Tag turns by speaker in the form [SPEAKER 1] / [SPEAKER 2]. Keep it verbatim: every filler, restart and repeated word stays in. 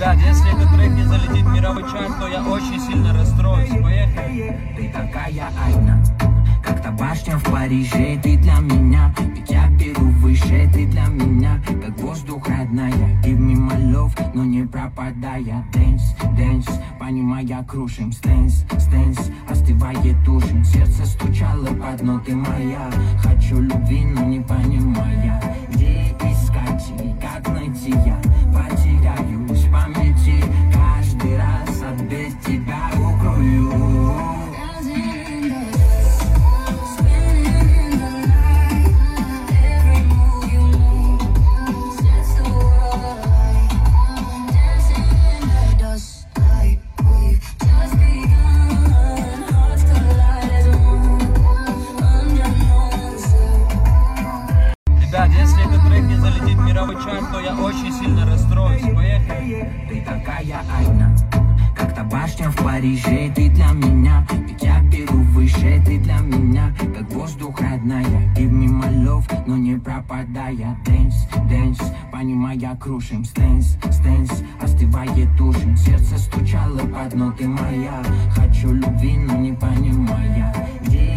[SPEAKER 1] Ребят, если этот трек не залетит в мировой чарт, то я очень сильно расстроюсь. Поехали.
[SPEAKER 2] Ты такая айна, как-то башня в Париже. Ты для меня, ведь я беру выше. Ты для меня, как воздух родная. Give me my love, но не пропадая. Dance, dance, понимая, крушим. Стэнс, стэнс, остывает ужин. Сердце стучало под ноты моя. Хочу любви, но не понимая, где искать и как найти я. Потеряюсь в памяти, каждый раз от без тебя укрою.
[SPEAKER 1] Ребят, если этот трек не залетит в мировой чарт, то я очень сильно расстроюсь. Поехали.
[SPEAKER 2] Ты такая айна, как-то башня в Париже. Ты для меня, ведь я беру выше. Ты для меня, как воздух родная. Give me my love, но не пропадая. Dance, dance, понимая, крушим. Стэнс, стэнс, остывает ужин. Сердце стучало под ноты моя. Хочу любви, но не понимая, где